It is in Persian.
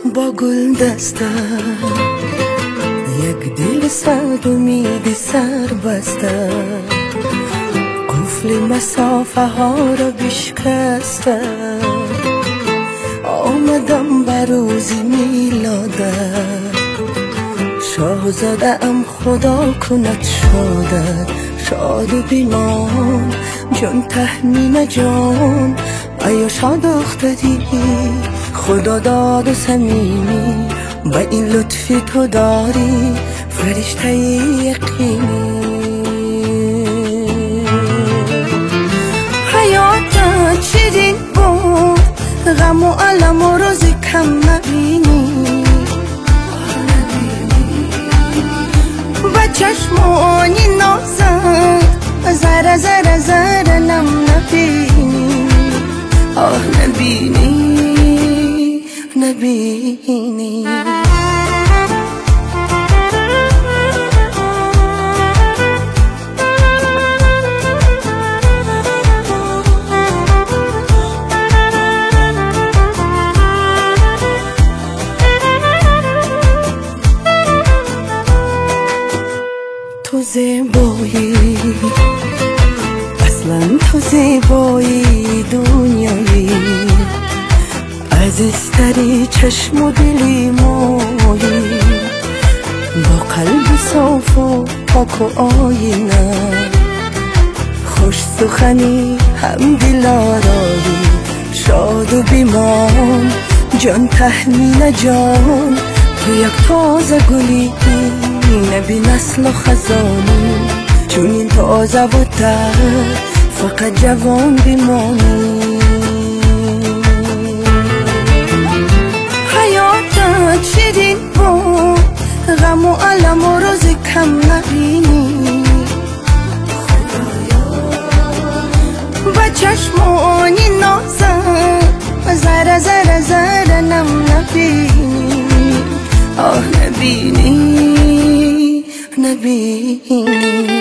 با گل دستم یک دل سرد امیدی سر بستم، قفل مسافه ها را بشکستم، آمدم بر روزی میلادت، شاهزاده ام خدا کند شادت، شاد و بیمان جان تهمین جان، ایا شاد اختدی خدا داد و صمیمی، به این لطفی تو داری فرشته یقینی. حیاتت شیرین بود، غم و علم و روزی کم نبینی، و چشمانی نازت زره زره زره نم نبینی، آه نبینی نبینی. تو زیبایی، اصلا تو زیبایی دنیایی، عزیزتری چشم و دلی مایی، با قلب صاف و پاک و آینه، خوش سخنی هم دلارایی، شاد و بیمان جان تهمین جان، تو یک تازه گلی نبی نسل و خزانی، چون این تازه و تر فقط جوان بمانی. حیاتت شیرین بود، غم و علم و روزی کم نبینی، و چشمانی نازت زره زره زره نم نبینی، آه نبینی نبینی.